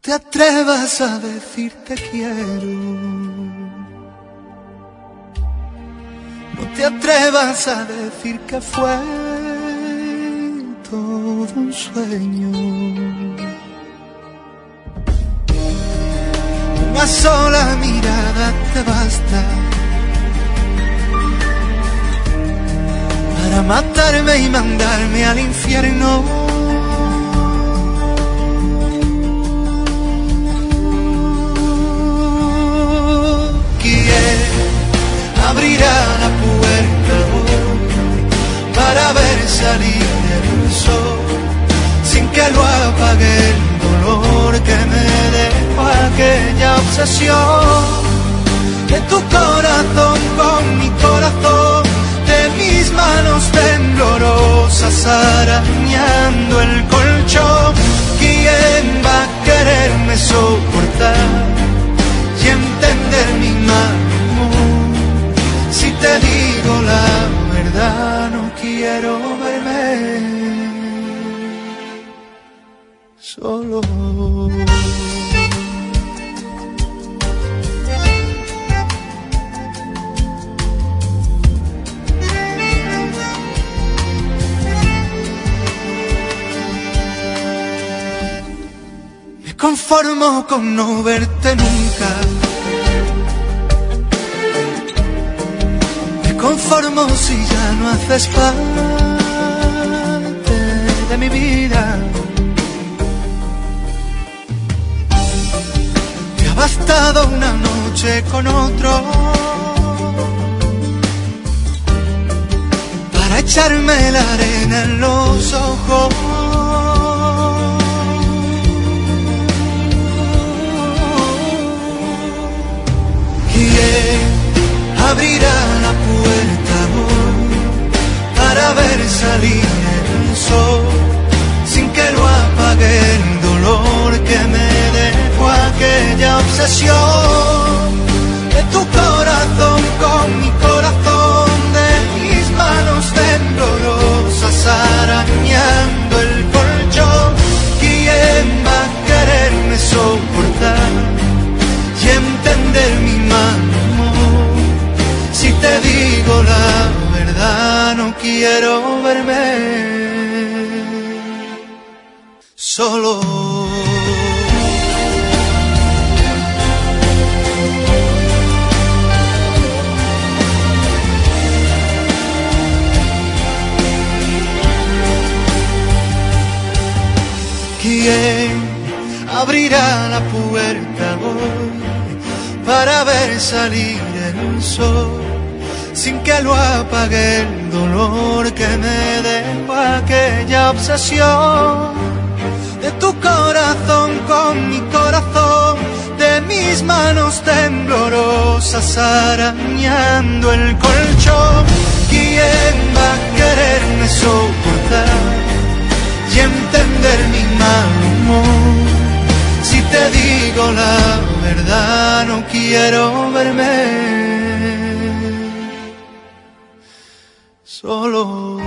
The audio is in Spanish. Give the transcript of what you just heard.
te atrevas a decir te quiero. No te atrevas a decir que fue todo un sueño. Una sola mirada te basta para matarme y mandarme al infierno. ¿Quién abrirá la puerta hoy para ver salir el sol sin que lo apague el dolor que me dejó aquella obsesión de tu corazón con mi corazón, de mis manos temblorosas arañando el colchón? ¿Quién va a quererme soportar y entender mi mal humor? Si te digo la verdad, no quiero verme solo. Me conformo con no verte nunca. Me conformo si ya no haces parte de mi vida. Me ha bastado una noche con otro para echarme la arena en los ojos. ¿Quién abrirá la puerta hoy para ver salir el sol sin que lo apague el dolor que me dejó aquella obsesión de tu corazón con mi corazón, de mis manos temblorosas arañando el colchón? ¿Quién va a quererme soportar y entender mi mal humor? Si te digo la verdad, no quiero verme solo. ¿Quién abrirá la puerta hoy para ver salir el sol sin que lo apague el dolor que me dejó aquella obsesión de tu corazón con mi corazón, de mis manos temblorosas arañando el colchón? ¿Quién va a quererme soportar y entender mi mal humor? Si te digo la verdad, no quiero verme solo.